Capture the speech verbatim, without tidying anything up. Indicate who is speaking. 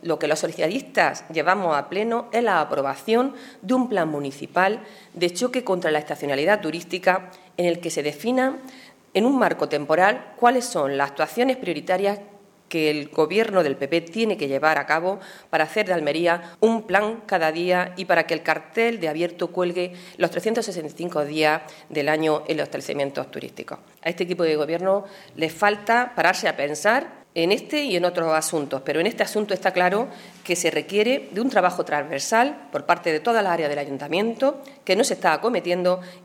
Speaker 1: Lo que los socialistas llevamos a pleno es la aprobación de un plan municipal de choque contra la estacionalidad turística en el que se definan en un marco temporal cuáles son las actuaciones prioritarias que el Gobierno del P P tiene que llevar a cabo para hacer de Almería un plan cada día y para que el cartel de abierto cuelgue los trescientos sesenta y cinco días del año en los establecimientos turísticos. A este equipo de Gobierno le falta pararse a pensar en este y en otros asuntos, pero en este asunto está claro que se requiere de un trabajo transversal por parte de todas las áreas del Ayuntamiento que no se está acometiendo